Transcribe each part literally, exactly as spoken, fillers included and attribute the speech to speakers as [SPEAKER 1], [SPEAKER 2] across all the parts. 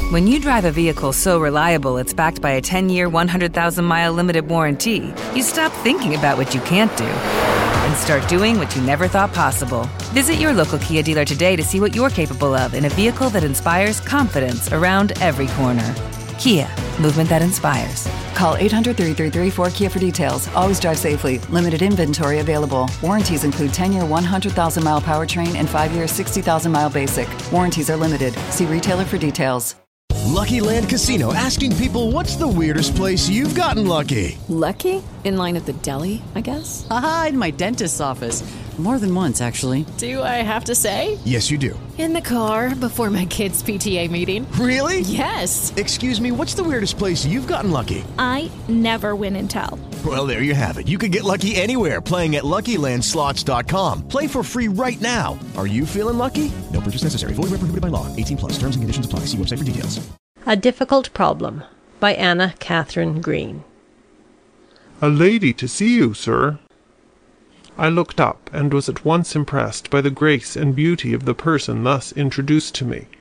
[SPEAKER 1] When you drive a vehicle so reliable it's backed by a ten-year, one hundred thousand mile limited warranty, you stop thinking about what you can't do and start doing what you never thought possible. Visit your local Kia dealer today to see what you're capable of in a vehicle that inspires confidence around every corner. Kia, movement that inspires.
[SPEAKER 2] Call eight hundred, three three three, four K I A for details. Always drive safely. Limited inventory available. Warranties include ten-year, one hundred thousand mile powertrain and five-year, sixty thousand mile basic. Warranties are limited. See retailer for details.
[SPEAKER 3] Lucky Land Casino, asking people, what's the weirdest place you've gotten lucky?
[SPEAKER 4] Lucky? In line at the deli, I guess?
[SPEAKER 2] Aha, in my dentist's office. More than once, actually.
[SPEAKER 4] Do I have to say?
[SPEAKER 3] Yes, you do.
[SPEAKER 4] In the car before my kids' P T A meeting.
[SPEAKER 3] Really?
[SPEAKER 4] Yes.
[SPEAKER 3] Excuse me, what's the weirdest place you've gotten lucky?
[SPEAKER 5] I never win and tell.
[SPEAKER 3] Well, there you have it. You can get lucky anywhere, playing at Lucky Land Slots dot com. Play for free right now. Are you feeling lucky? No purchase necessary. Void where prohibited by law. eighteen plus. Terms and conditions apply. See website for details.
[SPEAKER 6] A Difficult Problem by Anna Catherine Green.
[SPEAKER 7] A lady to see you, sir. I looked up and was at once impressed by the grace and beauty of the person thus introduced to me.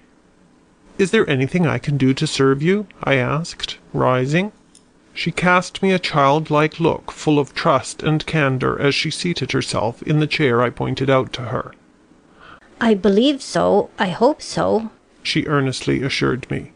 [SPEAKER 7] Is there anything I can do to serve you? I asked, rising. She cast me a childlike look full of trust and candour as she seated herself in the chair I pointed out to her.
[SPEAKER 6] I believe so. I hope so,
[SPEAKER 7] she earnestly assured me.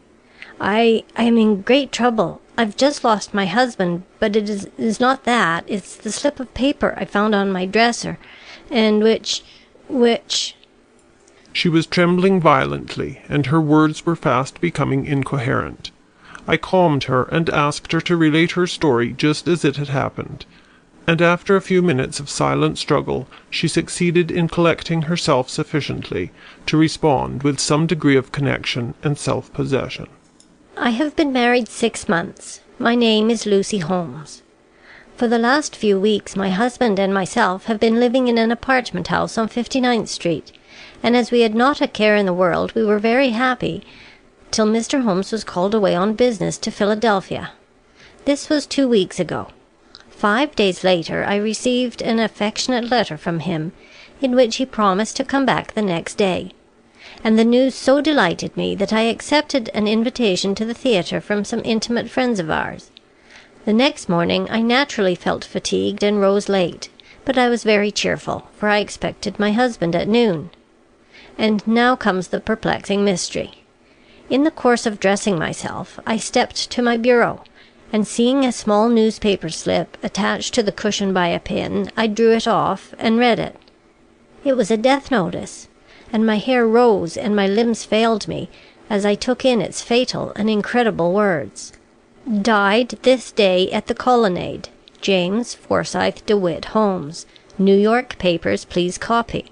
[SPEAKER 6] I I am in great trouble. I've just lost my husband, but it is, is not that. It's the slip of paper I found on my dresser, and which, which...
[SPEAKER 7] She was trembling violently, and her words were fast becoming incoherent. I calmed her and asked her to relate her story just as it had happened, and after a few minutes of silent struggle she succeeded in collecting herself sufficiently to respond with some degree of connection and self-possession.
[SPEAKER 6] I have been married six months. My name is Lucy Holmes. For the last few weeks my husband and myself have been living in an apartment house on fifty-ninth Street, and as we had not a care in the world we were very happy till Mister Holmes was called away on business to Philadelphia. This was two weeks ago. Five days later I received an affectionate letter from him, in which he promised to come back the next day, and the news so delighted me that I accepted an invitation to the theatre from some intimate friends of ours. The next morning I naturally felt fatigued and rose late, but I was very cheerful, for I expected my husband at noon. And now comes the perplexing mystery. In the course of dressing myself, I stepped to my bureau, and seeing a small newspaper slip attached to the cushion by a pin, I drew it off and read it. It was a death notice, and my hair rose and my limbs failed me as I took in its fatal and incredible words. Died this day at the Colonnade, James Forsyth DeWitt Holmes. New York papers please copy.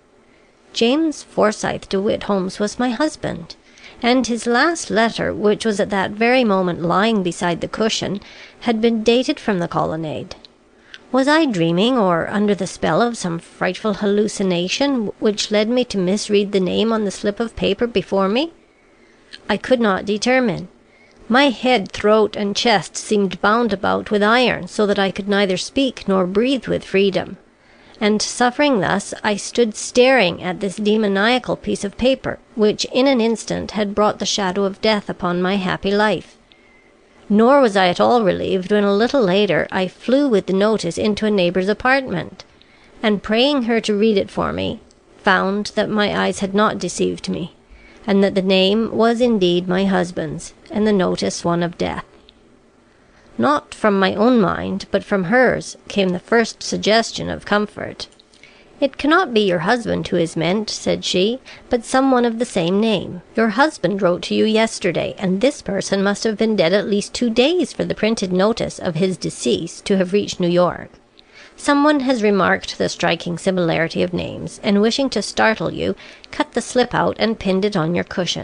[SPEAKER 6] James Forsyth DeWitt Holmes was my husband, and his last letter, which was at that very moment lying beside the cushion, had been dated from the Colonnade. Was I dreaming, or under the spell of some frightful hallucination, which led me to misread the name on the slip of paper before me? I could not determine. My head, throat, and chest seemed bound about with iron, so that I could neither speak nor breathe with freedom. And suffering thus, I stood staring at this demoniacal piece of paper, which in an instant had brought the shadow of death upon my happy life. Nor was I at all relieved when a little later I flew with the notice into a neighbour's apartment, and praying her to read it for me, found that my eyes had not deceived me, and that the name was indeed my husband's, and the notice one of death. Not from my own mind, but from hers, came the first suggestion of comfort. "It cannot be your husband who is meant," said she, "but some one of the same name. Your husband wrote to you yesterday, and this person must have been dead at least two days for the printed notice of his decease to have reached New York. Some one has remarked the striking similarity of names, and wishing to startle you, cut the slip out and pinned it on your cushion."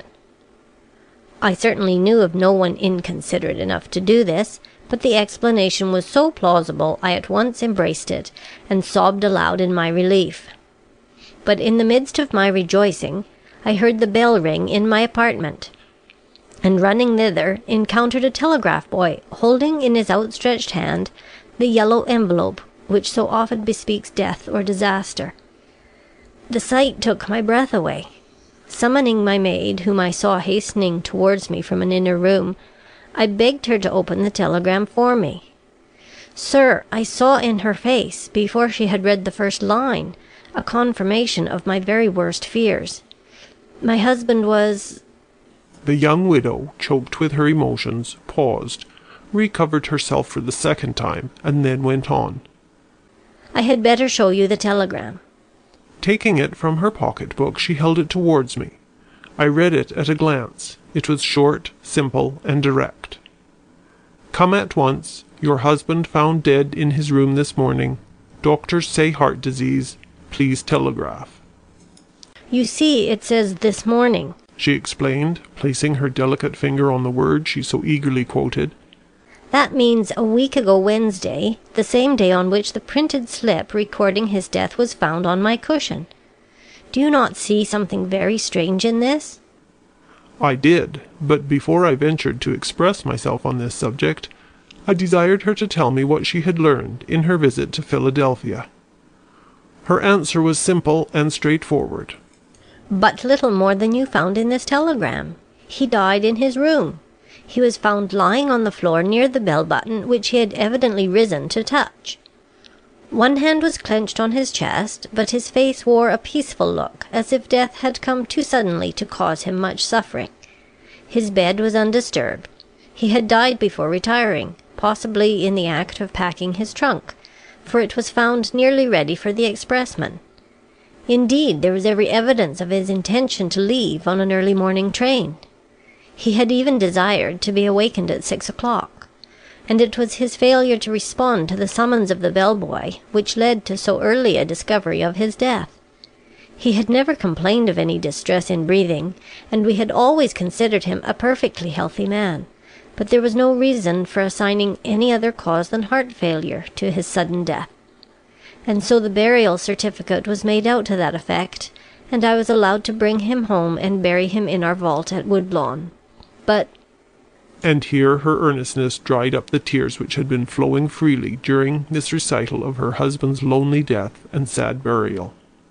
[SPEAKER 6] I certainly knew of no one inconsiderate enough to do this, but the explanation was so plausible I at once embraced it, and sobbed aloud in my relief. But in the midst of my rejoicing, I heard the bell ring in my apartment, and running thither, encountered a telegraph boy holding in his outstretched hand the yellow envelope which so often bespeaks death or disaster. The sight took my breath away. Summoning my maid, whom I saw hastening towards me from an inner room, I begged her to open the telegram for me. Sir, I saw in her face, before she had read the first line, a confirmation of my very worst fears. My husband was—
[SPEAKER 7] The young widow, choked with her emotions, paused, recovered herself for the second time, and then went on.
[SPEAKER 6] I had better show you the telegram.
[SPEAKER 7] Taking it from her pocket-book, she held it towards me. I read it at a glance. It was short, simple, and direct. Come at once. Your husband found dead in his room this morning. Doctors say heart disease. Please telegraph.
[SPEAKER 6] You see, it says this morning,
[SPEAKER 7] she explained, placing her delicate finger on the word she so eagerly quoted.
[SPEAKER 6] That means a week ago Wednesday, the same day on which the printed slip recording his death was found on my cushion. Do you not see something very strange in this?
[SPEAKER 7] I did, but before I ventured to express myself on this subject, I desired her to tell me what she had learned in her visit to Philadelphia. Her answer was simple and straightforward.
[SPEAKER 6] But little more than you found in this telegram. He died in his room. He was found lying on the floor near the bell button, which he had evidently risen to touch. One hand was clenched on his chest, but his face wore a peaceful look, as if death had come too suddenly to cause him much suffering. His bed was undisturbed. He had died before retiring, possibly in the act of packing his trunk, for it was found nearly ready for the expressman. Indeed, there was every evidence of his intention to leave on an early morning train. He had even desired to be awakened at six o'clock, and it was his failure to respond to the summons of the bell-boy which led to so early a discovery of his death. He had never complained of any distress in breathing, and we had always considered him a perfectly healthy man, but there was no reason for assigning any other cause than heart failure to his sudden death. And so the burial certificate was made out to that effect, and I was allowed to bring him home and bury him in our vault at Woodlawn. But—
[SPEAKER 7] And here her earnestness dried up the tears which had been flowing freely during this recital of her husband's lonely death and sad burial.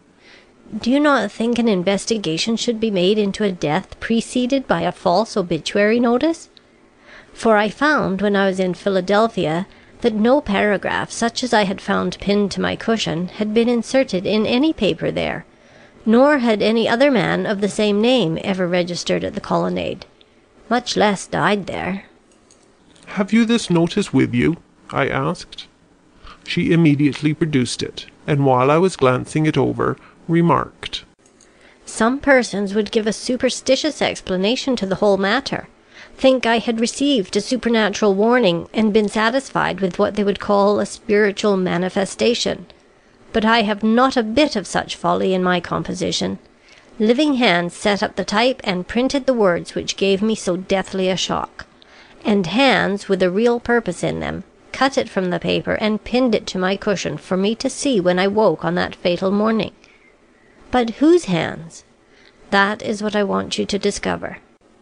[SPEAKER 6] Do you not think an investigation should be made into a death preceded by a false obituary notice? For I found, when I was in Philadelphia, that no paragraph such as I had found pinned to my cushion had been inserted in any paper there, nor had any other man of the same name ever registered at the Colonnade, much less died there.
[SPEAKER 7] Have you this notice with you? I asked. She immediately produced it, and while I was glancing it over, remarked,
[SPEAKER 6] Some persons would give a superstitious explanation to the whole matter, think I had received a supernatural warning and been satisfied with what they would call a spiritual manifestation. But I have not a bit of such folly in my composition. Living hands set up the type and printed the words which gave me so deathly a shock, and hands with a real purpose in them cut it from the paper and pinned it to my cushion for me to see when I woke on that fatal morning. But whose hands? That is what I want you to discover.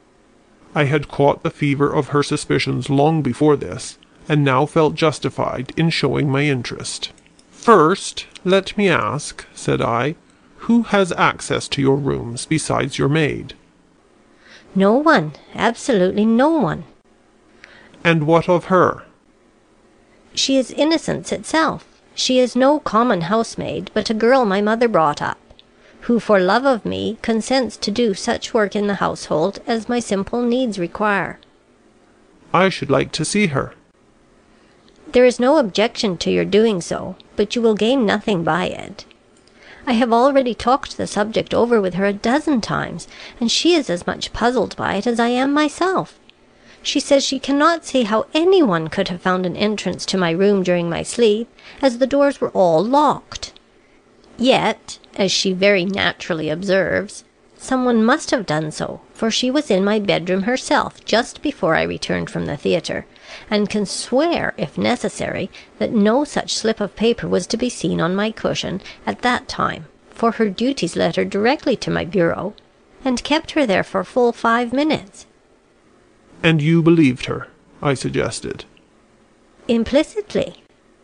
[SPEAKER 7] I had caught the fever of her suspicions long before this, and now felt justified in showing my interest. First, let me ask, said I, who has access to your rooms besides your maid?
[SPEAKER 6] No one, absolutely no one.
[SPEAKER 7] And what of her?
[SPEAKER 6] She is innocence itself. She is no common housemaid, but a girl my mother brought up, who for love of me consents to do such work in the household as my simple needs require.
[SPEAKER 7] I should like to see her.
[SPEAKER 6] There is no objection to your doing so, but you will gain nothing by it. I have already talked the subject over with her a dozen times, and she is as much puzzled by it as I am myself. She says she cannot see how anyone could have found an entrance to my room during my sleep, as the doors were all locked. Yet, as she very naturally observes, someone must have done so, for she was in my bedroom herself just before I returned from the theatre, and can swear, if necessary, that no such slip of paper was to be seen on my cushion at that time, for her duties led her directly to my bureau, and kept her there for full five minutes.
[SPEAKER 7] And you believed her, I suggested.
[SPEAKER 6] Implicitly.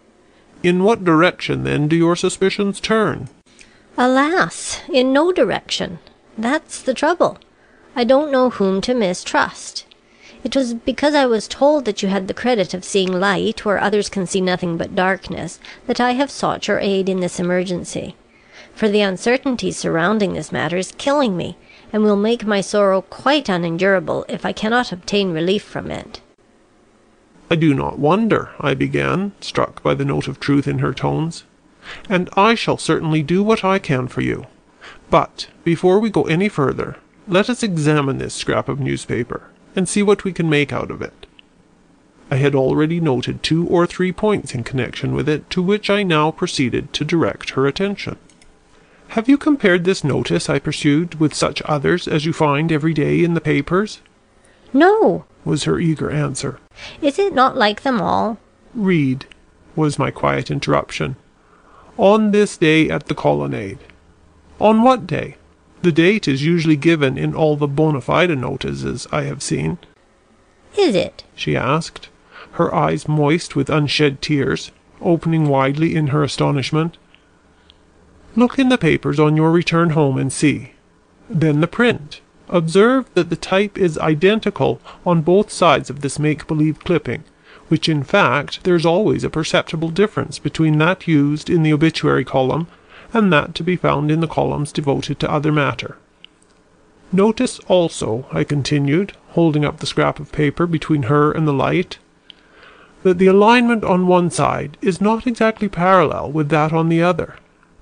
[SPEAKER 7] In what direction, then, do your suspicions turn?
[SPEAKER 6] Alas, in no direction. That's the trouble. I don't know whom to mistrust. It was because I was told that you had the credit of seeing light where others can see nothing but darkness that I have sought your aid in this emergency. For the uncertainty surrounding this matter is killing me, and will make my sorrow quite unendurable if I cannot obtain relief from it."
[SPEAKER 7] "I do not wonder," I began, struck by the note of truth in her tones, "and I shall certainly do what I can for you. But, before we go any further, let us examine this scrap of newspaper, and see what we can make out of it." I had already noted two or three points in connection with it, to which I now proceeded to direct her attention. "Have you compared this notice," I pursued, "with such others as you find every day in the papers?"
[SPEAKER 6] "No,"
[SPEAKER 7] was her eager answer.
[SPEAKER 6] "Is it not like them all?"
[SPEAKER 7] "Read," was my quiet interruption. "On this day at the Colonnade." "On what day? The date is usually given in all the bona fide notices I have seen."
[SPEAKER 6] "Is it?" she
[SPEAKER 7] asked, her eyes moist with unshed tears, opening widely in her astonishment. "Look in the papers on your return home and see. Then the print. Observe that the type is identical on both sides of this make-believe clipping, which in fact there is always a perceptible difference between that used in the obituary column and that to be found in the columns devoted to other matter. Notice also," I continued, holding up the scrap of paper between her and the light, "that the alignment on one side is not exactly parallel with that on the other,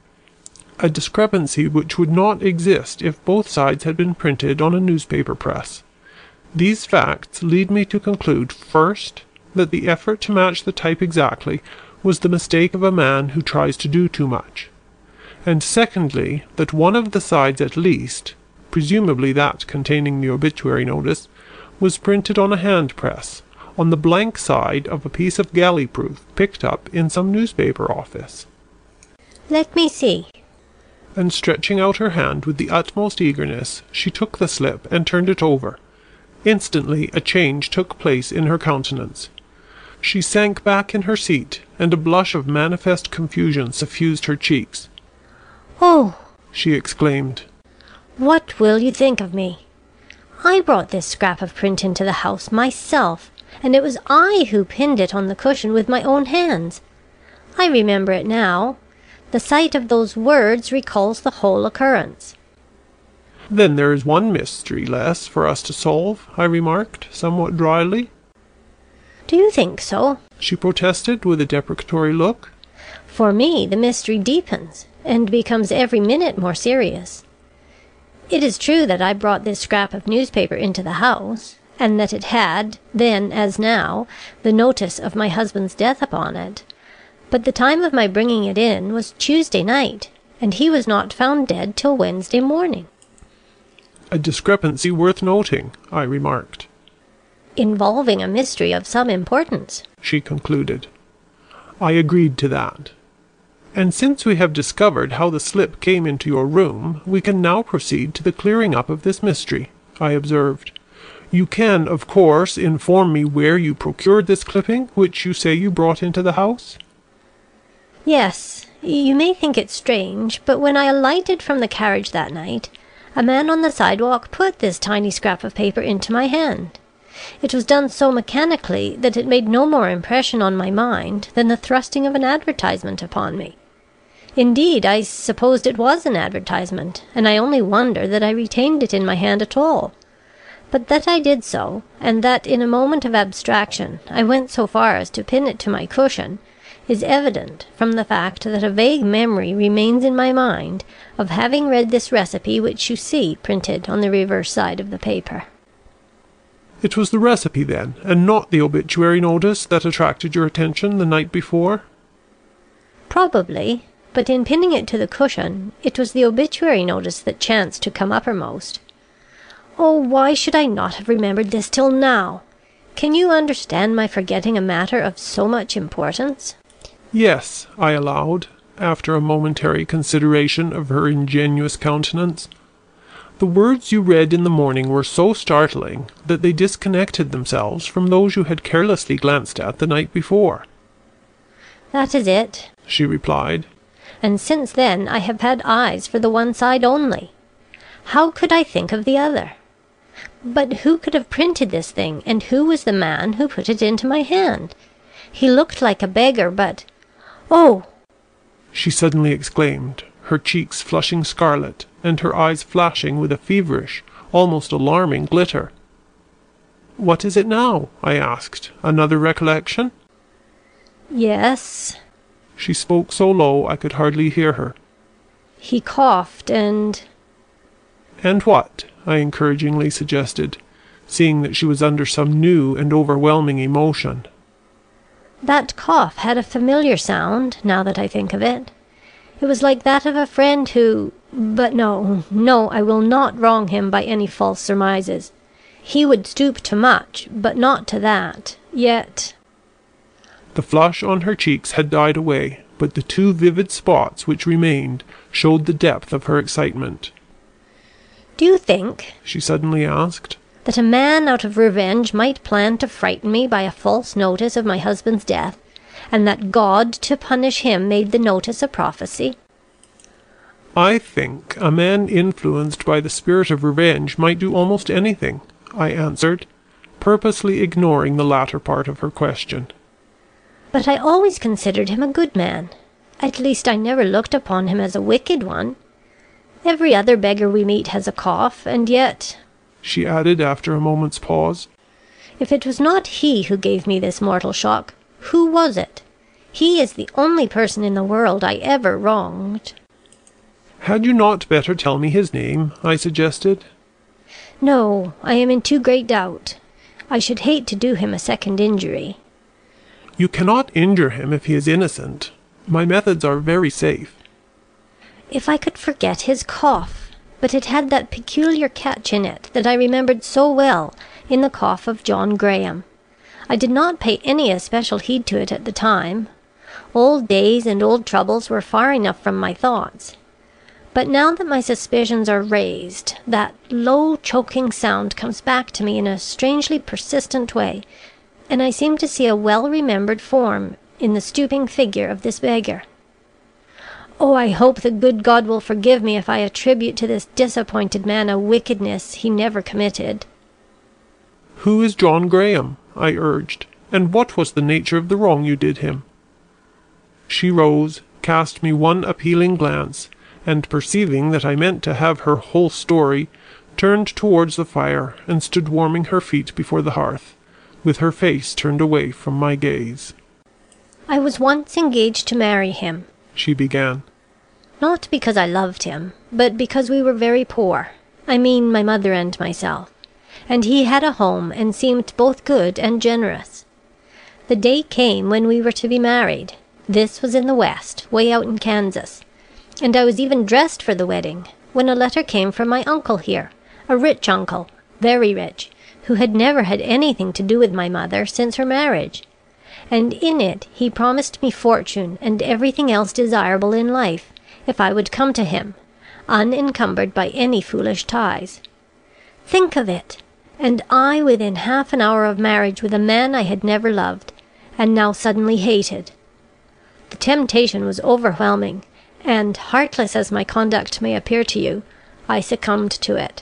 [SPEAKER 7] a discrepancy which would not exist if both sides had been printed on a newspaper press. These facts lead me to conclude, first, that the effort to match the type exactly was the mistake of a man who tries to do too much, and secondly, that one of the sides at least, presumably that containing the obituary notice, was printed on a hand press, on the blank side of a piece of galley-proof picked up in some newspaper office."
[SPEAKER 6] "Let me see."
[SPEAKER 7] And stretching out her hand with the utmost eagerness, she took the slip and turned it over. Instantly a change took place in her countenance. She sank back in her seat, and a blush of manifest confusion suffused her cheeks.
[SPEAKER 6] "Oh!"
[SPEAKER 7] she exclaimed.
[SPEAKER 6] "What will you think of me? I brought this scrap of print into the house myself, and it was I who pinned it on the cushion with my own hands. I remember it now. The sight of those words recalls the whole occurrence."
[SPEAKER 7] "Then there is one mystery less for us to solve," I remarked, somewhat dryly.
[SPEAKER 6] "Do you think so?"
[SPEAKER 7] she protested, with a deprecatory look.
[SPEAKER 6] "For me the mystery deepens, and becomes every minute more serious. It is true that I brought this scrap of newspaper into the house, and that it had, then as now, the notice of my husband's death upon it. But the time of my bringing it in was Tuesday night, and he was not found dead till Wednesday morning."
[SPEAKER 7] "A discrepancy worth noting," I remarked.
[SPEAKER 6] "Involving a mystery of some importance,"
[SPEAKER 7] she concluded. I agreed to that. "And since we have discovered how the slip came into your room, we can now proceed to the clearing up of this mystery," I observed. "You can, of course, inform me where you procured this clipping, which you say you brought into the house?"
[SPEAKER 6] "Yes. You may think it strange, but when I alighted from the carriage that night, a man on the sidewalk put this tiny scrap of paper into my hand. It was done so mechanically that it made no more impression on my mind than the thrusting of an advertisement upon me. Indeed, I supposed it was an advertisement, and I only wonder that I retained it in my hand at all. But that I did so, and that in a moment of abstraction I went so far as to pin it to my cushion, is evident from the fact that a vague memory remains in my mind of having read this recipe which you see printed on the reverse side of the paper."
[SPEAKER 7] "It was the recipe, then, and not the obituary notice that attracted your attention the night before?"
[SPEAKER 6] "Probably, but in pinning it to the cushion, it was the obituary notice that chanced to come uppermost. Oh, why should I not have remembered this till now? Can you understand my forgetting a matter of so much importance?"
[SPEAKER 7] "Yes," I allowed, after a momentary consideration of her ingenuous countenance. "The words you read in the morning were so startling that they disconnected themselves from those you had carelessly glanced at the night before."
[SPEAKER 6] "That is it," she replied. "And since then I have had eyes for the one side only. How could I think of the other? But who could have printed this thing, and who was the man who put it into my hand? He looked like a beggar, but... Oh!"
[SPEAKER 7] she suddenly exclaimed, her cheeks flushing scarlet, and her eyes flashing with a feverish, almost alarming glitter. "What is it now?" I asked. "Another recollection?"
[SPEAKER 6] "Yes."
[SPEAKER 7] She spoke so low I could hardly hear her.
[SPEAKER 6] "He coughed, and—"
[SPEAKER 7] "And what?" I encouragingly suggested, seeing that she was under some new and overwhelming emotion.
[SPEAKER 6] "That cough had a familiar sound, now that I think of it. It was like that of a friend who... But no, no, I will not wrong him by any false surmises. He would stoop to much, but not to that. Yet—"
[SPEAKER 7] The flush on her cheeks had died away, but the two vivid spots which remained showed the depth of her excitement.
[SPEAKER 6] "Do you think," she
[SPEAKER 7] suddenly asked,
[SPEAKER 6] "that a man out of revenge might plan to frighten me by a false notice of my husband's death, and that God, to punish him, made the notice a prophecy?"
[SPEAKER 7] "I think a man influenced by the spirit of revenge might do almost anything," I answered, purposely ignoring the latter part of her question.
[SPEAKER 6] "But I always considered him a good man. At least I never looked upon him as a wicked one. Every other beggar we meet has a cough, and yet,"
[SPEAKER 7] she added after a moment's pause,
[SPEAKER 6] "if it was not he who gave me this mortal shock, who was it? He is the only person in the world I ever wronged."
[SPEAKER 7] "Had you not better tell me his name?" I suggested.
[SPEAKER 6] "No, I am in too great doubt. I should hate to do him a second injury."
[SPEAKER 7] "You cannot injure him if he is innocent. My methods are very safe."
[SPEAKER 6] If I could forget his cough! But it had that peculiar catch in it that I remembered so well in the cough of John Graham. I did not pay any especial heed to it at the time. Old days and old troubles were far enough from my thoughts. But now that my suspicions are raised, that low choking sound comes back to me in a strangely persistent way, and I seem to see a well-remembered form in the stooping figure of this beggar. Oh, I hope the good God will forgive me if I attribute to this disappointed man a wickedness he never committed."
[SPEAKER 7] "Who is John Graham?" I urged, "and what was the nature of the wrong you did him?" She rose, cast me one appealing glance, and perceiving that I meant to have her whole story, turned towards the fire and stood warming her feet before the hearth, with her face turned away from my gaze.
[SPEAKER 6] "I was once engaged to marry him," she began. "Not because I loved him, but because we were very poor. I mean my mother and myself. And he had a home and seemed both good and generous. The day came when we were to be married. This was in the West, way out in Kansas. And I was even dressed for the wedding, when a letter came from my uncle here, a rich uncle, very rich, who had never had anything to do with my mother since her marriage. And in it he promised me fortune and everything else desirable in life, if I would come to him, unencumbered by any foolish ties. Think of it! And I within half an hour of marriage with a man I had never loved, and now suddenly hated. The temptation was overwhelming, and, heartless as my conduct may appear to you, I succumbed to it.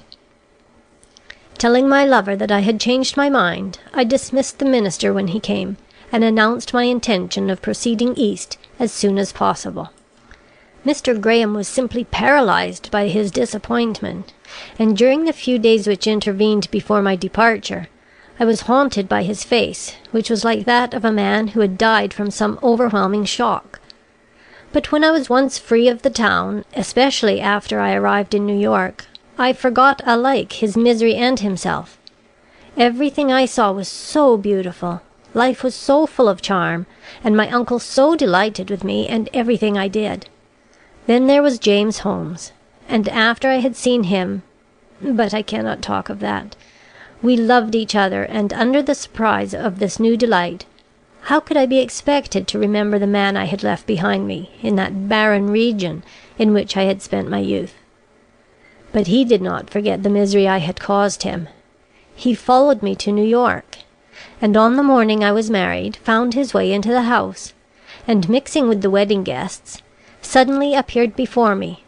[SPEAKER 6] Telling my lover that I had changed my mind, I dismissed the minister when he came, and announced my intention of proceeding east as soon as possible. Mister Graham was simply paralyzed by his disappointment, and during the few days which intervened before my departure, I was haunted by his face, which was like that of a man who had died from some overwhelming shock. But when I was once free of the town, especially after I arrived in New York, I forgot alike his misery and himself. Everything I saw was so beautiful, life was so full of charm, and my uncle so delighted with me and everything I did. Then there was James Holmes, and after I had seen him but I cannot talk of that. We loved each other, and under the surprise of this new delight, how could I be expected to remember the man I had left behind me in that barren region in which I had spent my youth? But he did not forget the misery I had caused him. He followed me to New York, and on the morning I was married found his way into the house, and mixing with the wedding guests, suddenly appeared before me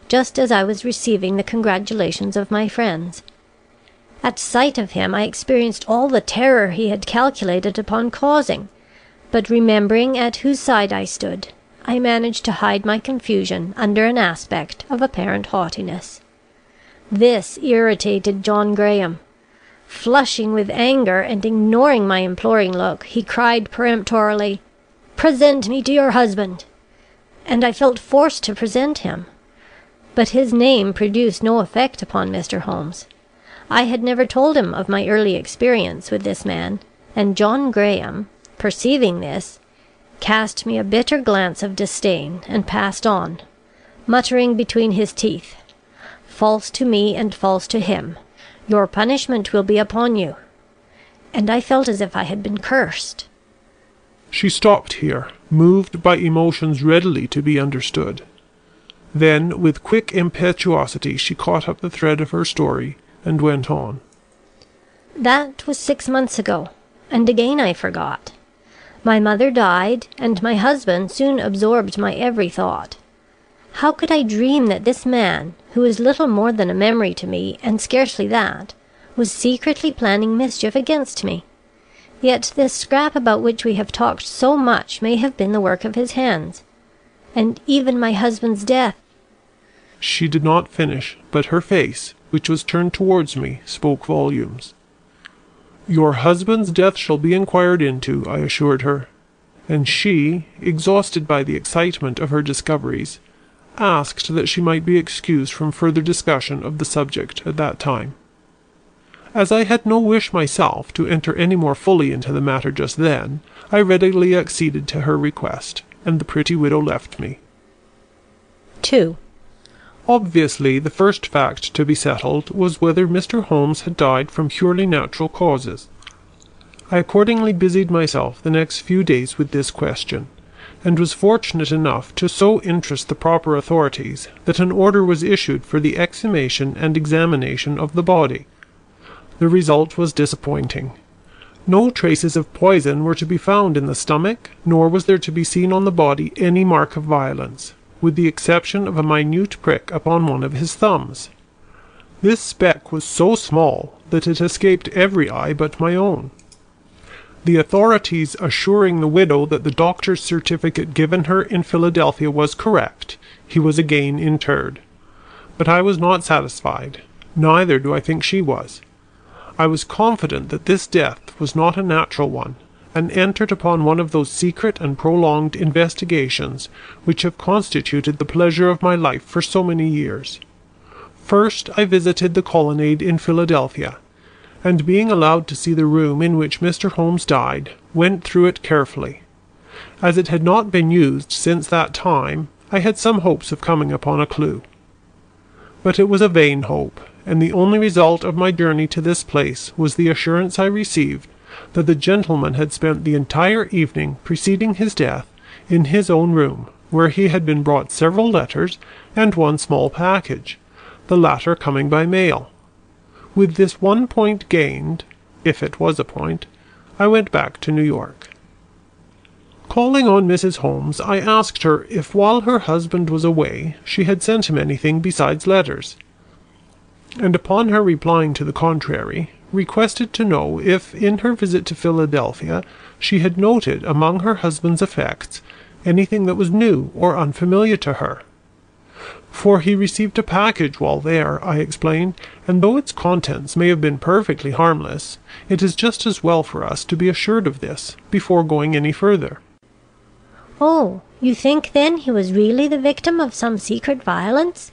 [SPEAKER 6] just as I was receiving the congratulations of my friends. At sight of him I experienced all the terror he had calculated upon causing, but remembering at whose side I stood, I managed to hide my confusion under an aspect of apparent haughtiness. This irritated John Graham. Flushing with anger, and ignoring my imploring look, he cried peremptorily, "Present me to your husband!" And I felt forced to present him. But his name produced no effect upon Mister Holmes. I had never told him of my early experience with this man, and John Graham, perceiving this, cast me a bitter glance of disdain, and passed on, muttering between his teeth, "False to me and false to him. Your punishment will be upon you." And I felt as if I had been cursed.
[SPEAKER 7] She stopped here, moved by emotions readily to be understood. Then, with quick impetuosity, she caught up the thread of her story, and went on.
[SPEAKER 6] That was six months ago, and again I forgot. My mother died, and my husband soon absorbed my every thought. How could I dream that this man, who is little more than a memory to me, and scarcely that, was secretly planning mischief against me? Yet this scrap about which we have talked so much may have been the work of his hands. And even my husband's death—
[SPEAKER 7] She did not finish, but her face, which was turned towards me, spoke volumes. "Your husband's death shall be inquired into," I assured her, and she, exhausted by the excitement of her discoveries, asked that she might be excused from further discussion of the subject at that time. As I had no wish myself to enter any more fully into the matter just then, I readily acceded to her request, and the pretty widow left me.
[SPEAKER 6] Two.
[SPEAKER 7] Obviously, the first fact to be settled was whether Mister Holmes had died from purely natural causes. I accordingly busied myself the next few days with this question, and was fortunate enough to so interest the proper authorities that an order was issued for the exhumation and examination of the body. The result was disappointing. No traces of poison were to be found in the stomach, nor was there to be seen on the body any mark of violence, with the exception of a minute prick upon one of his thumbs. This speck was so small that it escaped every eye but my own. The authorities assuring the widow that the doctor's certificate given her in Philadelphia was correct, he was again interred. But I was not satisfied, neither do I think she was. I was confident that this death was not a natural one, and entered upon one of those secret and prolonged investigations which have constituted the pleasure of my life for so many years. First I visited the Colonnade in Philadelphia, and being allowed to see the room in which Mister Holmes died, went through it carefully. As it had not been used since that time, I had some hopes of coming upon a clue. But it was a vain hope, and the only result of my journey to this place was the assurance I received that the gentleman had spent the entire evening preceding his death in his own room, where he had been brought several letters and one small package, the latter coming by mail. With this one point gained, if it was a point, I went back to New York. Calling on Missus Holmes, I asked her if while her husband was away she had sent him anything besides letters, and upon her replying to the contrary, requested to know if, in her visit to Philadelphia, she had noted among her husband's effects anything that was new or unfamiliar to her. For he received a package while there, I explained, and though its contents may have been perfectly harmless, it is just as well for us to be assured of this before going any further.
[SPEAKER 6] Oh, you think then he was really the victim of some secret violence?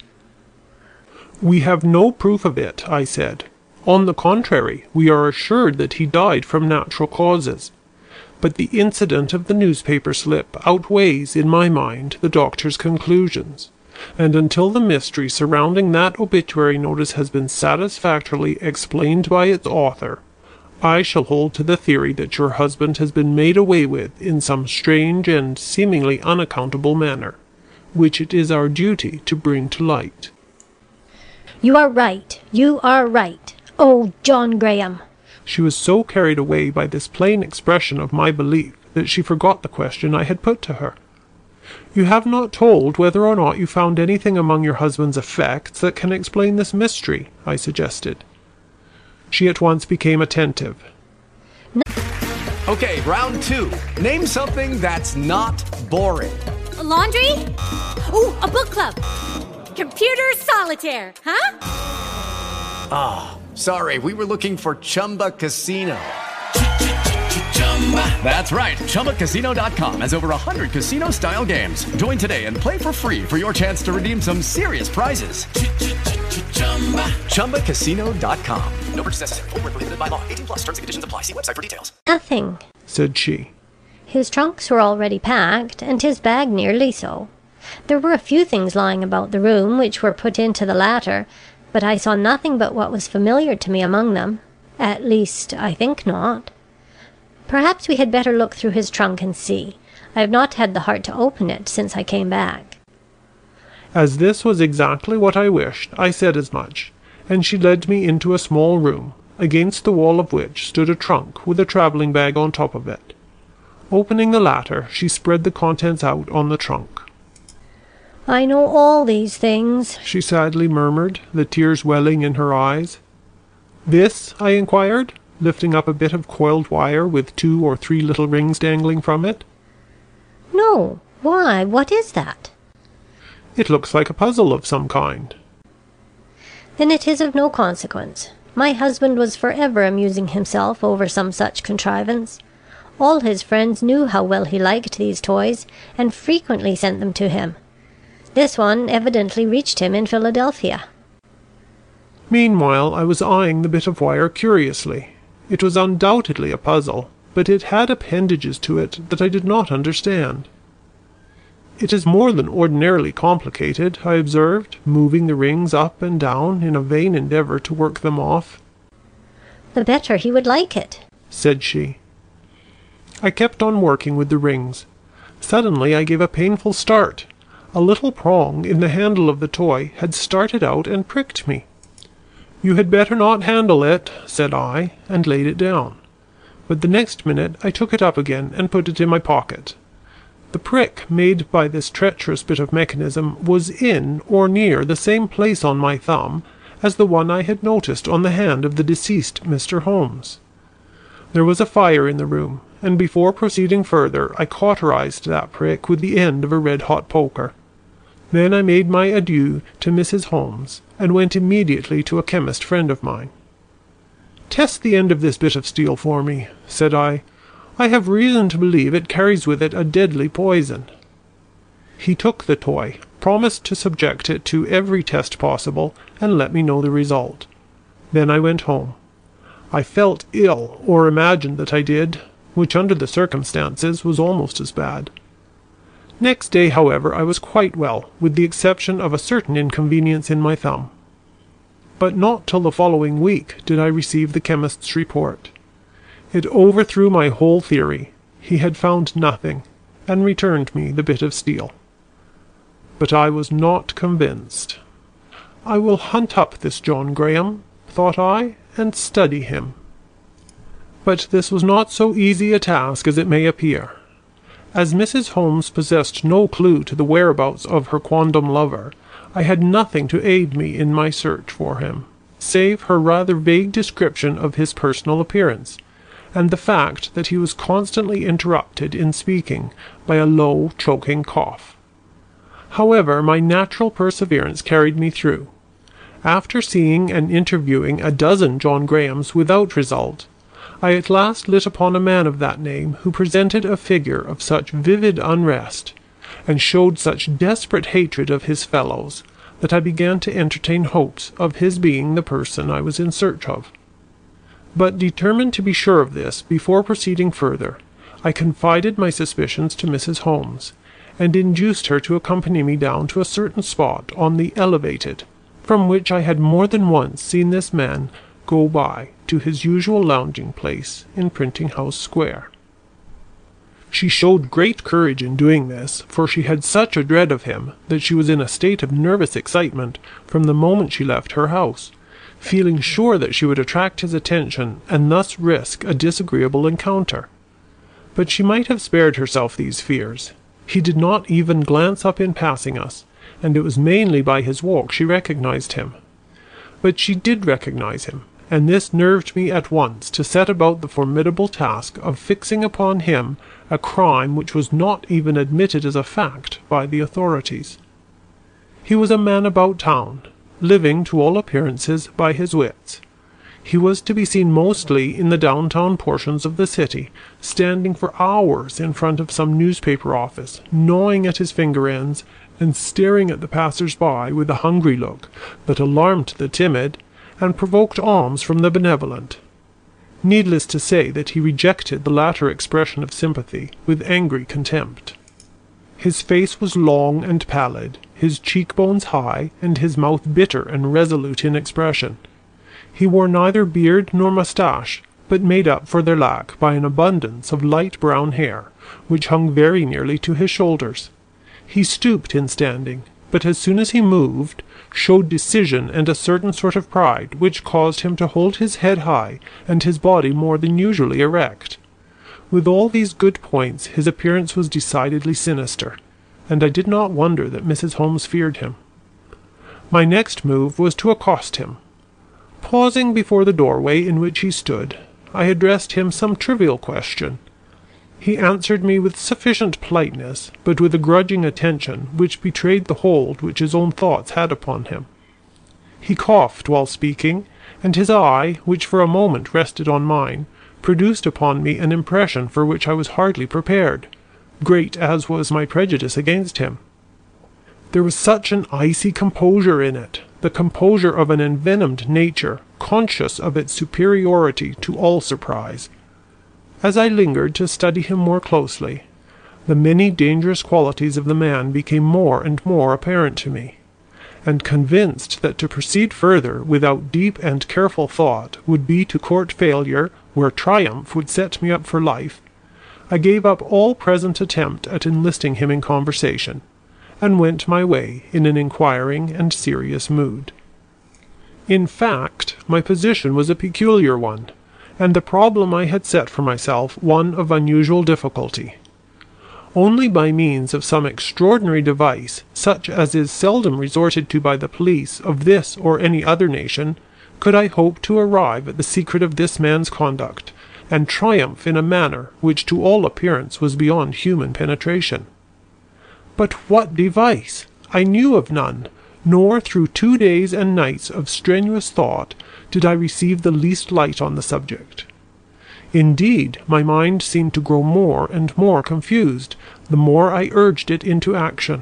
[SPEAKER 7] We have no proof of it, I said. On the contrary, we are assured that he died from natural causes. But the incident of the newspaper slip outweighs, in my mind, the doctor's conclusions, and until the mystery surrounding that obituary notice has been satisfactorily explained by its author, I shall hold to the theory that your husband has been made away with in some strange and seemingly unaccountable manner, which it is our duty to bring to light.
[SPEAKER 6] You are right, you are right. Oh, John Graham!
[SPEAKER 7] She was so carried away by this plain expression of my belief that she forgot the question I had put to her. You have not told whether or not you found anything among your husband's effects that can explain this mystery," I suggested. She at once became attentive.
[SPEAKER 8] Okay, round two. Name something that's not boring.
[SPEAKER 9] A laundry? Ooh, a book club. Computer solitaire, huh?
[SPEAKER 8] Ah, oh, sorry, we were looking for Chumba Casino. That's right, Chumba Casino dot com has over one hundred casino-style games. Join today and play for free for your chance to redeem some serious prizes. Chumba Casino dot com. No purchase necessary. Void where prohibited by law. eighteen plus. Terms and conditions apply. See website for details.
[SPEAKER 6] Nothing,
[SPEAKER 7] said she.
[SPEAKER 6] His trunks were already packed, and his bag nearly so. There were a few things lying about the room which were put into the latter, but I saw nothing but what was familiar to me among them. At least, I think not. Perhaps we had better look through his trunk and see. I have not had the heart to open it since I came back.
[SPEAKER 7] As this was exactly what I wished, I said as much, and she led me into a small room, against the wall of which stood a trunk with a travelling bag on top of it. Opening the latter, she spread the contents out on the trunk.
[SPEAKER 6] "I know all these things," she
[SPEAKER 7] sadly murmured, the tears welling in her eyes. "This?" I inquired, lifting up a bit of coiled wire with two or three little rings dangling from it.
[SPEAKER 6] "No. Why, what is that?"
[SPEAKER 7] "It looks like a puzzle of some kind."
[SPEAKER 6] "Then it is of no consequence. My husband was forever amusing himself over some such contrivance. All his friends knew how well he liked these toys, and frequently sent them to him. This one evidently reached him in Philadelphia."
[SPEAKER 7] Meanwhile, I was eyeing the bit of wire curiously. It was undoubtedly a puzzle, but it had appendages to it that I did not understand. "It is more than ordinarily complicated," I observed, moving the rings up and down in a vain endeavour to work them off.
[SPEAKER 6] "The better he would like it,"
[SPEAKER 7] said she. I kept on working with the rings. Suddenly I gave a painful start. A little prong in the handle of the toy had started out and pricked me. "You had better not handle it," said I, and laid it down. But the next minute I took it up again and put it in my pocket. The prick made by this treacherous bit of mechanism was in or near the same place on my thumb as the one I had noticed on the hand of the deceased Mister Holmes. There was a fire in the room, and before proceeding further I cauterized that prick with the end of a red-hot poker. Then I made my adieu to Missus Holmes, and went immediately to a chemist friend of mine. "Test the end of this bit of steel for me," said I. "I have reason to believe it carries with it a deadly poison." He took the toy, promised to subject it to every test possible, and let me know the result. Then I went home. I felt ill, or imagined that I did, which under the circumstances was almost as bad. Next day, however, I was quite well, with the exception of a certain inconvenience in my thumb. But not till the following week did I receive the chemist's report. It overthrew my whole theory. He had found nothing, and returned me the bit of steel. But I was not convinced. "I will hunt up this John Graham," thought I, "and study him." But this was not so easy a task as it may appear. As Missus Holmes possessed no clue to the whereabouts of her quondam lover, I had nothing to aid me in my search for him, save her rather vague description of his personal appearance, and the fact that he was constantly interrupted in speaking by a low, choking cough. However, my natural perseverance carried me through. After seeing and interviewing a dozen John Grahams without result, I at last lit upon a man of that name who presented a figure of such vivid unrest, and showed such desperate hatred of his fellows, that I began to entertain hopes of his being the person I was in search of. But determined to be sure of this before proceeding further, I confided my suspicions to Missus Holmes, and induced her to accompany me down to a certain spot on the Elevated, from which I had more than once seen this man go by to his usual lounging place in Printing House Square. She showed great courage in doing this, for she had such a dread of him that she was in a state of nervous excitement from the moment she left her house, feeling sure that she would attract his attention and thus risk a disagreeable encounter. But she might have spared herself these fears. He did not even glance up in passing us, and it was mainly by his walk she recognized him. But she did recognize him, and this nerved me at once to set about the formidable task of fixing upon him a crime which was not even admitted as a fact by the authorities. He was a man about town, living to all appearances by his wits. He was to be seen mostly in the downtown portions of the city, standing for hours in front of some newspaper office, gnawing at his finger ends, and staring at the passers-by with a hungry look that alarmed the timid and provoked alms from the benevolent. Needless to say that he rejected the latter expression of sympathy with angry contempt. His face was long and pallid, his cheekbones high, and his mouth bitter and resolute in expression. He wore neither beard nor moustache, but made up for their lack by an abundance of light brown hair, which hung very nearly to his shoulders. He stooped in standing, but as soon as he moved, showed decision and a certain sort of pride which caused him to hold his head high and his body more than usually erect. With all these good points his appearance was decidedly sinister, and I did not wonder that Missus Holmes feared him. My next move was to accost him. Pausing before the doorway in which he stood, I addressed him some trivial question. He answered me with sufficient politeness, but with a grudging attention which betrayed the hold which his own thoughts had upon him. He coughed while speaking, and his eye, which for a moment rested on mine, produced upon me an impression for which I was hardly prepared, great as was my prejudice against him. There was such an icy composure in it, the composure of an envenomed nature, conscious of its superiority to all surprise. As I lingered to study him more closely, the many dangerous qualities of the man became more and more apparent to me, and convinced that to proceed further without deep and careful thought would be to court failure where triumph would set me up for life, I gave up all present attempt at enlisting him in conversation, and went my way in an inquiring and serious mood. In fact, my position was a peculiar one, and the problem I had set for myself one of unusual difficulty. Only by means of some extraordinary device, such as is seldom resorted to by the police of this or any other nation, could I hope to arrive at the secret of this man's conduct, and triumph in a manner which to all appearance was beyond human penetration. But what device? I knew of none, nor through two days and nights of strenuous thought did I receive the least light on the subject. Indeed, my mind seemed to grow more and more confused, the more I urged it into action.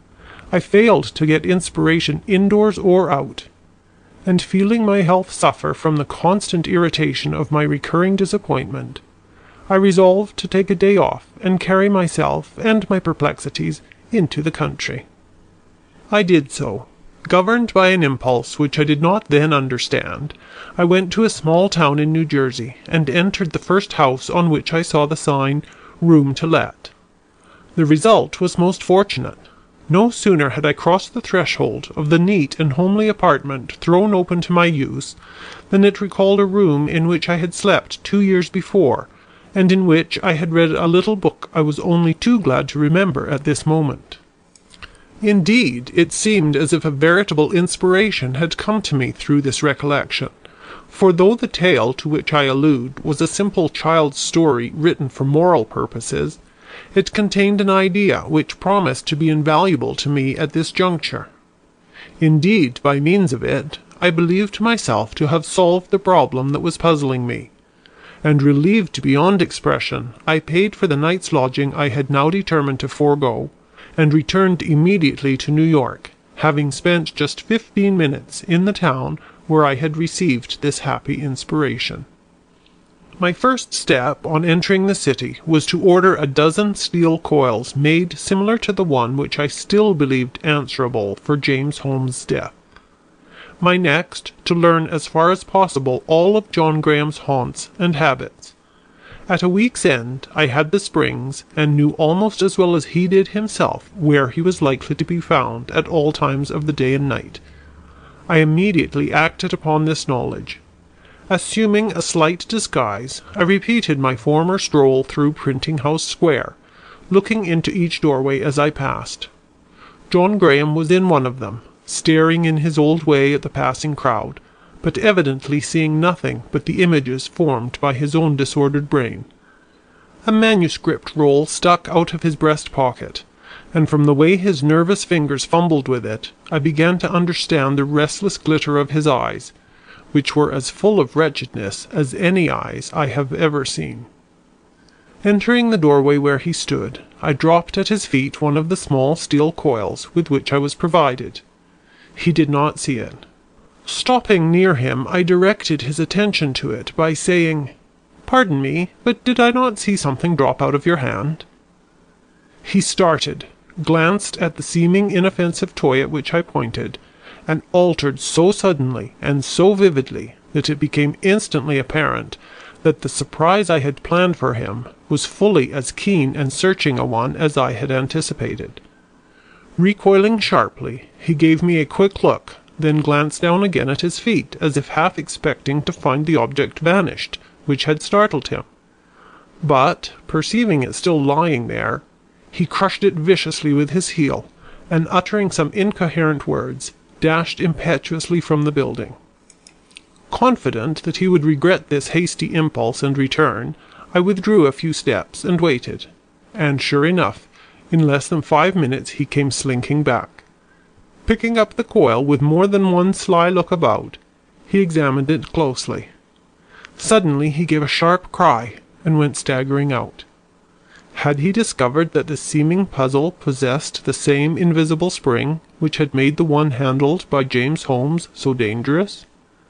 [SPEAKER 7] I failed to get inspiration indoors or out, and feeling my health suffer from the constant irritation of my recurring disappointment, I resolved to take a day off and carry myself and my perplexities into the country. I did so. Governed by an impulse which I did not then understand, I went to a small town in New Jersey, and entered the first house on which I saw the sign, "Room to Let." The result was most fortunate. No sooner had I crossed the threshold of the neat and homely apartment thrown open to my use, than it recalled a room in which I had slept two years before, and in which I had read a little book I was only too glad to remember at this moment. Indeed, it seemed as if a veritable inspiration had come to me through this recollection, for though the tale to which I allude was a simple child's story written for moral purposes, it contained an idea which promised to be invaluable to me at this juncture. Indeed, by means of it, I believed myself to have solved the problem that was puzzling me, and relieved beyond expression, I paid for the night's lodging I had now determined to forego, and returned immediately to New York, having spent just fifteen minutes in the town where I had received this happy inspiration. My first step on entering the city was to order a dozen steel coils made similar to the one which I still believed answerable for James Holmes' death. My next, to learn as far as possible all of John Graham's haunts and habits. At a week's end I had the springs, and knew almost as well as he did himself where he was likely to be found at all times of the day and night. I immediately acted upon this knowledge. Assuming a slight disguise, I repeated my former stroll through Printing House Square, looking into each doorway as I passed. John Graham was in one of them, staring in his old way at the passing crowd, but evidently seeing nothing but the images formed by his own disordered brain. A manuscript roll stuck out of his breast pocket, and from the way his nervous fingers fumbled with it, I began to understand the restless glitter of his eyes, which were as full of wretchedness as any eyes I have ever seen. Entering the doorway where he stood, I dropped at his feet one of the small steel coils with which I was provided. He did not see it. Stopping near him, I directed his attention to it by saying, "Pardon me, but did I not see something drop out of your hand?" He started, glanced at the seeming inoffensive toy at which I pointed, and altered so suddenly and so vividly that it became instantly apparent that the surprise I had planned for him was fully as keen and searching a one as I had anticipated. Recoiling sharply, he gave me a quick look, then glanced down again at his feet, as if half expecting to find the object vanished, which had startled him. But, perceiving it still lying there, he crushed it viciously with his heel, and uttering some incoherent words, dashed impetuously from the building. Confident that he would regret this hasty impulse and return, I withdrew a few steps and waited, and sure enough, in less than five minutes he came slinking back. Picking up the coil with more than one sly look about, he examined it closely. Suddenly he gave a sharp cry, and went staggering out. Had he discovered that the seeming puzzle possessed the same invisible spring which had made the one handled by James Holmes so dangerous?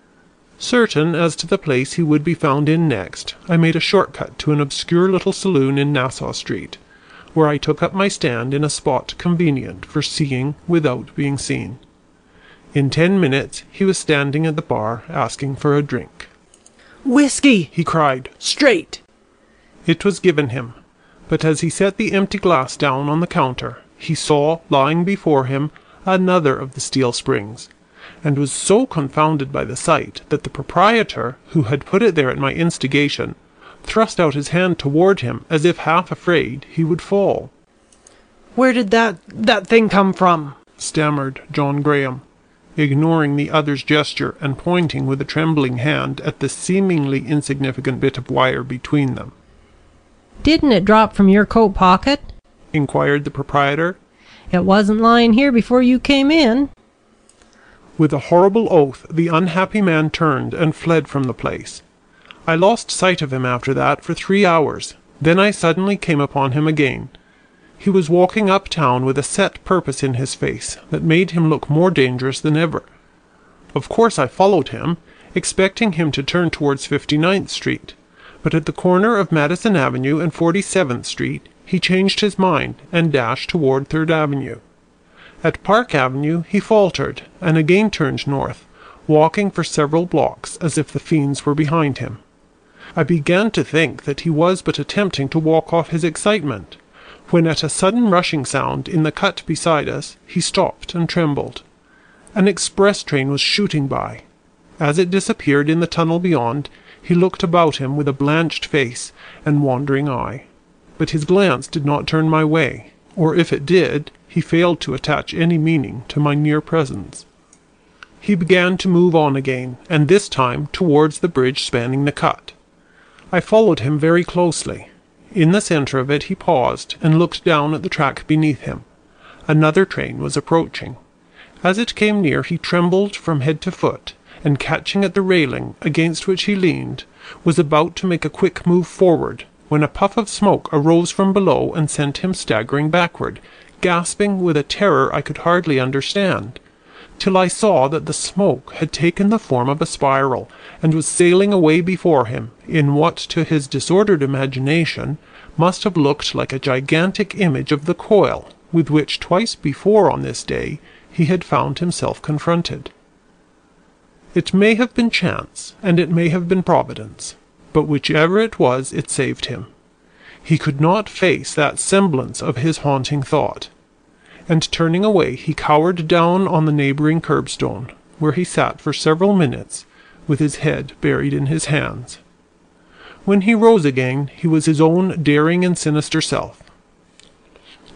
[SPEAKER 7] Certain as to the place he would be found in next, I made a short cut to an obscure little saloon in Nassau Street, where I took up my stand in a spot convenient for seeing without being seen. In ten minutes he was standing at the bar asking for a drink.
[SPEAKER 10] "Whiskey!" he cried. "Straight!"
[SPEAKER 7] It was given him, but as he set the empty glass down on the counter, he saw, lying before him, another of the steel springs, and was so confounded by the sight that the proprietor, who had put it there at my instigation, thrust out his hand toward him as if half afraid he would fall.
[SPEAKER 10] "Where did that that thing come from?"
[SPEAKER 7] stammered John Graham, ignoring the other's gesture and pointing with a trembling hand at the seemingly insignificant bit of wire between them.
[SPEAKER 11] "Didn't it drop from your coat pocket?"
[SPEAKER 7] inquired the proprietor.
[SPEAKER 11] "It wasn't lying here before you came in."
[SPEAKER 7] With a horrible oath, the unhappy man turned and fled from the place. I lost sight of him after that for three hours. Then I suddenly came upon him again. He was walking uptown with a set purpose in his face that made him look more dangerous than ever. Of course I followed him, expecting him to turn towards fifty-ninth Street, but at the corner of Madison Avenue and forty-seventh Street he changed his mind and dashed toward Third Avenue. At Park Avenue he faltered, and again turned north, walking for several blocks as if the fiends were behind him. I began to think that he was but attempting to walk off his excitement, when at a sudden rushing sound in the cut beside us he stopped and trembled. An express train was shooting by. As it disappeared in the tunnel beyond, he looked about him with a blanched face and wandering eye. But his glance did not turn my way, or if it did, he failed to attach any meaning to my near presence. He began to move on again, and this time towards the bridge spanning the cut. I followed him very closely. In the centre of it he paused and looked down at the track beneath him. Another train was approaching. As it came near he trembled from head to foot, and catching at the railing against which he leaned, was about to make a quick move forward, when a puff of smoke arose from below and sent him staggering backward, gasping with a terror I could hardly understand, till I saw that the smoke had taken the form of a spiral, and was sailing away before him in what to his disordered imagination must have looked like a gigantic image of the coil with which twice before on this day he had found himself confronted. It may have been chance, and it may have been providence, but whichever it was, it saved him. He could not face that semblance of his haunting thought, and turning away he cowered down on the neighbouring curbstone, where he sat for several minutes with his head buried in his hands. When he rose again he was his own daring and sinister self.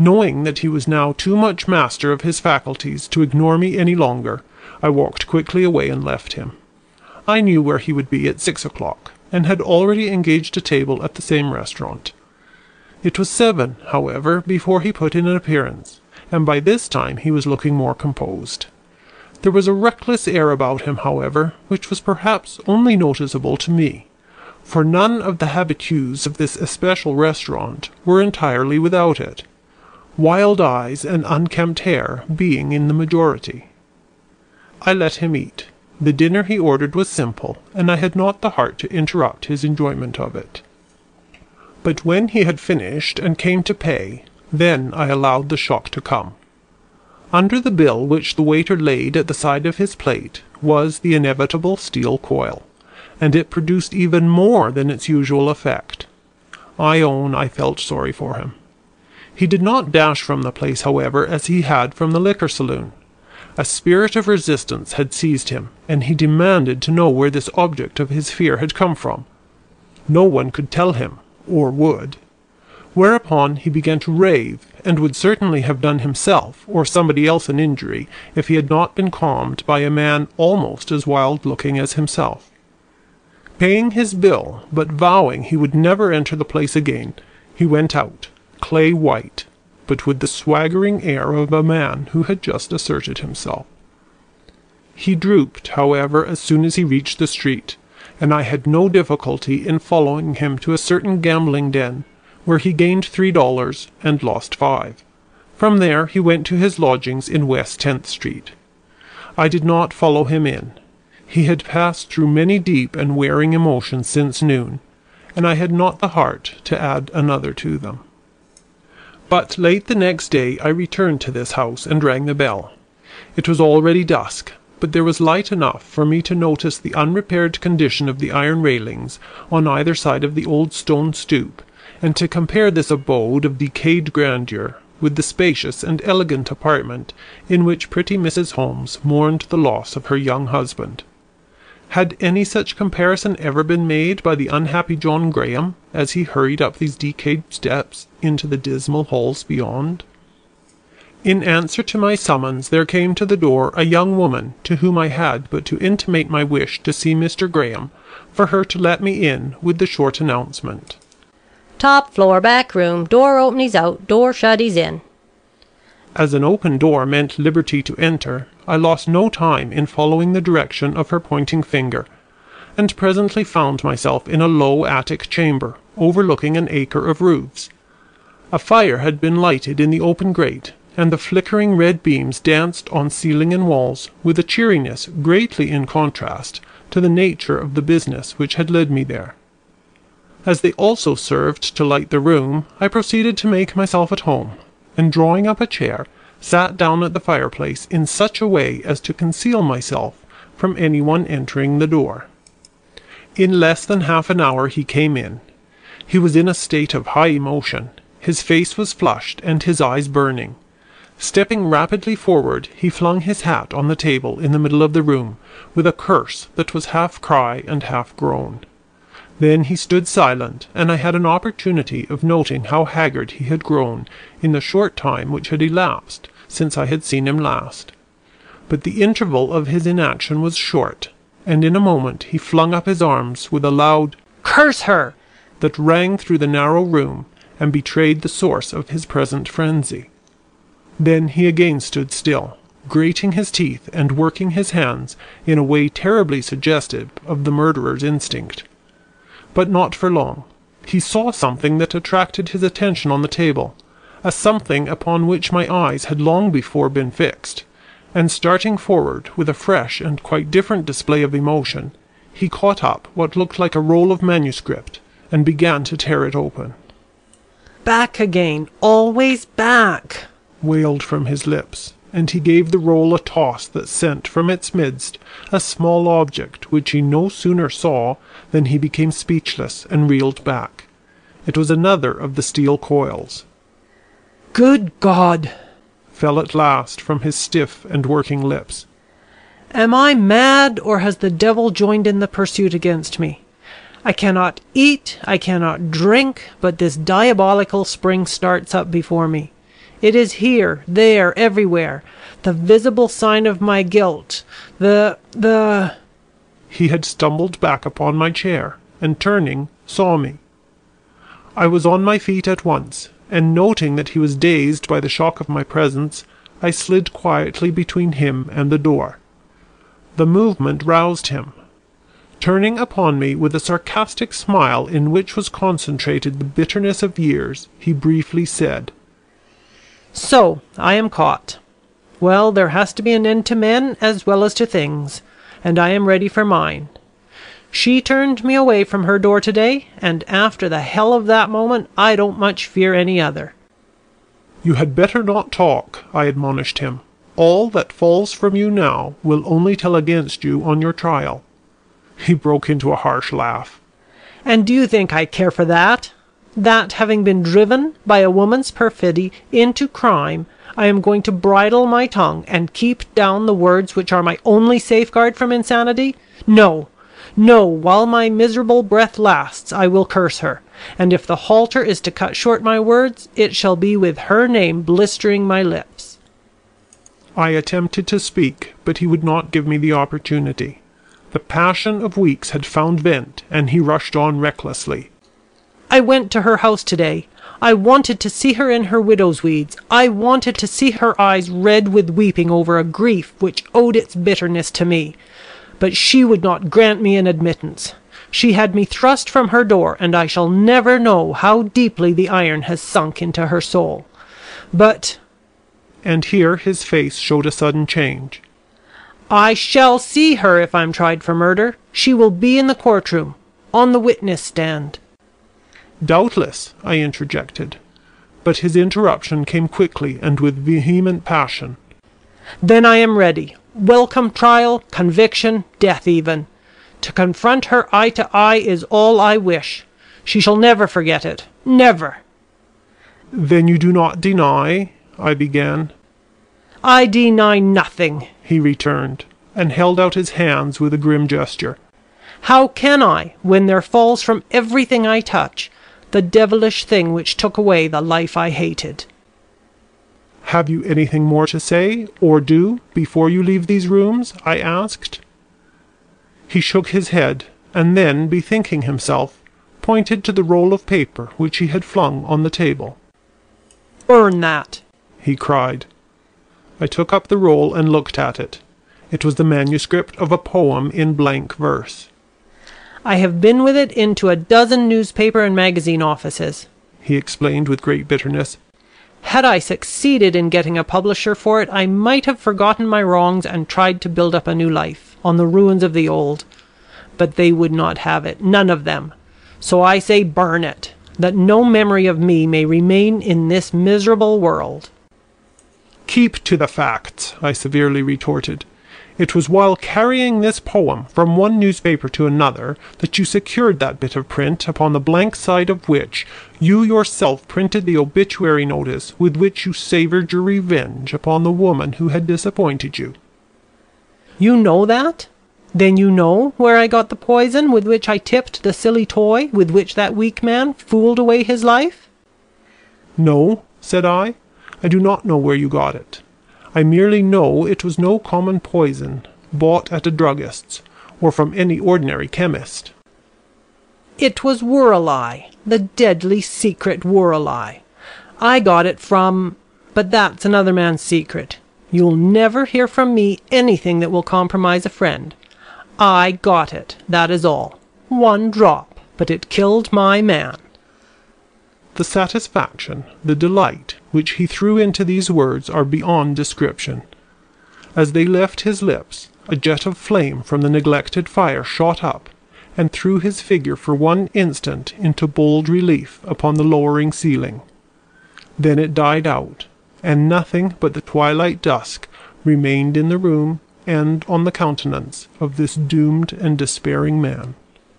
[SPEAKER 7] Knowing that he was now too much master of his faculties to ignore me any longer, I walked quickly away and left him. I knew where he would be at six o'clock, and had already engaged a table at the same restaurant. It was seven, however, before he put in an appearance, and by this time he was looking more composed. There was a reckless air about him, however, which was perhaps only noticeable to me, for none of the habitués of this especial restaurant were entirely without it, wild eyes and unkempt hair being in the majority. I let him eat. The dinner he ordered was simple, and I had not the heart to interrupt his enjoyment of it. But when he had finished and came to pay, then I allowed the shock to come. Under the bill which the waiter laid at the side of his plate was the inevitable steel coil, and it produced even more than its usual effect. I own I felt sorry for him. He did not dash from the place, however, as he had from the liquor saloon. A spirit of resistance had seized him, and he demanded to know where this object of his fear had come from. No one could tell him, or would. Whereupon he began to rave, and would certainly have done himself or somebody else an injury if he had not been calmed by a man almost as wild-looking as himself. Paying his bill, but vowing he would never enter the place again, he went out, clay-white, but with the swaggering air of a man who had just asserted himself. He drooped, however, as soon as he reached the street, and I had no difficulty in following him to a certain gambling den, where he gained three dollars and lost five. From there he went to his lodgings in West Tenth Street. I did not follow him in. He had passed through many deep and wearing emotions since noon, and I had not the heart to add another to them. But late the next day I returned to this house and rang the bell. It was already dusk, but there was light enough for me to notice the unrepaired condition of the iron railings on either side of the old stone stoop, and to compare this abode of decayed grandeur with the spacious and elegant apartment in which pretty Missus Holmes mourned the loss of her young husband. Had any such comparison ever been made by the unhappy John Graham, as he hurried up these decayed steps into the dismal halls beyond? In answer to my summons there came to the door a young woman, to whom I had but to intimate my wish to see Mister Graham, for her to let me in with the short announcement.
[SPEAKER 6] Top floor, back room, door open he's out, door shut he's in.
[SPEAKER 7] As an open door meant liberty to enter, I lost no time in following the direction of her pointing finger, and presently found myself in a low attic chamber, overlooking an acre of roofs. A fire had been lighted in the open grate, and the flickering red beams danced on ceiling and walls with a cheeriness greatly in contrast to the nature of the business which had led me there. As they also served to light the room, I proceeded to make myself at home, and drawing up a chair, sat down at the fireplace in such a way as to conceal myself from any one entering the door. In less than half an hour he came in. He was in a state of high emotion. His face was flushed and his eyes burning. Stepping rapidly forward, he flung his hat on the table in the middle of the room, with a curse that was half cry and half groan. Then he stood silent, and I had an opportunity of noting how haggard he had grown in the short time which had elapsed since I had seen him last. But the interval of his inaction was short, and in a moment he flung up his arms with a loud "Curse her!" that rang through the narrow room, and betrayed the source of his present frenzy. Then he again stood still, grating his teeth and working his hands in a way terribly suggestive of the murderer's instinct. But not for long. He saw something that attracted his attention on the table, a something upon which my eyes had long before been fixed, and starting forward with a fresh and quite different display of emotion, he caught up what looked like a roll of manuscript, and began to tear it open.
[SPEAKER 10] "Back again, always back!"
[SPEAKER 7] wailed from his lips, and he gave the roll a toss that sent from its midst a small object which he no sooner saw than he became speechless and reeled back. It was another of the steel coils.
[SPEAKER 10] "Good God!"
[SPEAKER 7] fell at last from his stiff and working lips.
[SPEAKER 10] "Am I mad, or has the devil joined in the pursuit against me? I cannot eat, I cannot drink, but this diabolical spring starts up before me. It is here, there, everywhere. The visible sign of my guilt. The, the...
[SPEAKER 7] He had stumbled back upon my chair, and turning, saw me. I was on my feet at once, and noting that he was dazed by the shock of my presence, I slid quietly between him and the door. The movement roused him. Turning upon me with a sarcastic smile in which was concentrated the bitterness of years, he briefly said,
[SPEAKER 10] "So, I am caught. Well, there has to be an end to men as well as to things, and I am ready for mine. She turned me away from her door today, and after the hell of that moment, I don't much fear any other."
[SPEAKER 7] "You had better not talk," I admonished him. "All that falls from you now will only tell against you on your trial." He broke into a harsh laugh.
[SPEAKER 10] "And do you think I care for that? That, having been driven by a woman's perfidy into crime, I am going to bridle my tongue and keep down the words which are my only safeguard from insanity? No! No, while my miserable breath lasts, I will curse her, and if the halter is to cut short my words, it shall be with her name blistering my lips."
[SPEAKER 7] I attempted to speak, but he would not give me the opportunity. The passion of weeks had found vent, and he rushed on recklessly.
[SPEAKER 10] "I went to her house today. I wanted to see her in her widow's weeds. I wanted to see her eyes red with weeping over a grief which owed its bitterness to me. But she would not grant me an admittance. She had me thrust from her door, and I shall never know how deeply the iron has sunk into her soul. But—"
[SPEAKER 7] and here his face showed a sudden change.
[SPEAKER 10] "I shall see her if I'm tried for murder. She will be in the courtroom, on the witness stand."
[SPEAKER 7] "Doubtless," I interjected. But his interruption came quickly and with vehement passion.
[SPEAKER 10] "Then I am ready. Welcome trial, conviction, death even. To confront her eye to eye is all I wish. She shall never forget it. Never."
[SPEAKER 7] "Then you do not deny—" I began.
[SPEAKER 10] "I deny nothing,"
[SPEAKER 7] he returned, and held out his hands with a grim gesture.
[SPEAKER 10] "How can I, when there falls from everything I touch the devilish thing which took away the life I hated?"
[SPEAKER 7] "Have you anything more to say, or do, before you leave these rooms?" I asked. He shook his head, and then, bethinking himself, pointed to the roll of paper which he had flung on the table.
[SPEAKER 10] "Burn that!"
[SPEAKER 7] he cried. I took up the roll and looked at it. It was the manuscript of a poem in blank verse.
[SPEAKER 10] "I have been with it into a dozen newspaper and magazine offices,"
[SPEAKER 7] he explained with great bitterness.
[SPEAKER 10] "Had I succeeded in getting a publisher for it, I might have forgotten my wrongs and tried to build up a new life, on the ruins of the old. But they would not have it, none of them. So I say burn it, that no memory of me may remain in this miserable world."
[SPEAKER 7] "Keep to the facts," I severely retorted. "It was while carrying this poem from one newspaper to another that you secured that bit of print upon the blank side of which you yourself printed the obituary notice with which you savoured your revenge upon the woman who had disappointed you."
[SPEAKER 10] "You know that? Then you know where I got the poison with which I tipped the silly toy with which that weak man fooled away his life?"
[SPEAKER 7] "No," said I. "I do not know where you got it. I merely know it was no common poison, bought at a druggist's, or from any ordinary chemist."
[SPEAKER 10] "It was Woorali, the deadly secret Woorali. I got it from... but that's another man's secret. You'll never hear from me anything that will compromise a friend. I got it, that is all. One drop, but it killed my man."
[SPEAKER 7] The satisfaction, the delight, which he threw into these words are beyond description. As they left his lips, a jet of flame from the neglected fire shot up, and threw his figure for one instant into bold relief upon the lowering ceiling. Then it died out, and nothing but the twilight dusk remained in the room and on the countenance of this doomed and despairing man.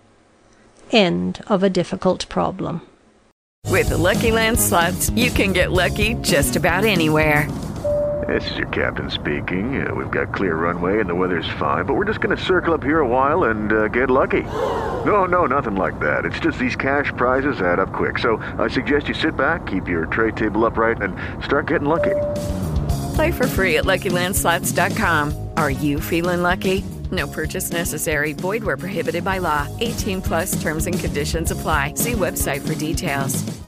[SPEAKER 6] End of a difficult problem.
[SPEAKER 1] With the Lucky Land Slots, you can get lucky just about anywhere.
[SPEAKER 12] This is your captain speaking. Uh, we've got clear runway and the weather's fine, but we're just going to circle up here a while and uh, get lucky. No, no, nothing like that. It's just these cash prizes add up quick. So I suggest you sit back, keep your tray table upright, and start getting lucky.
[SPEAKER 1] Play for free at Lucky Land Slots dot com. Are you feeling lucky? No purchase necessary. Void where prohibited by law. eighteen plus terms and conditions apply. See website for details.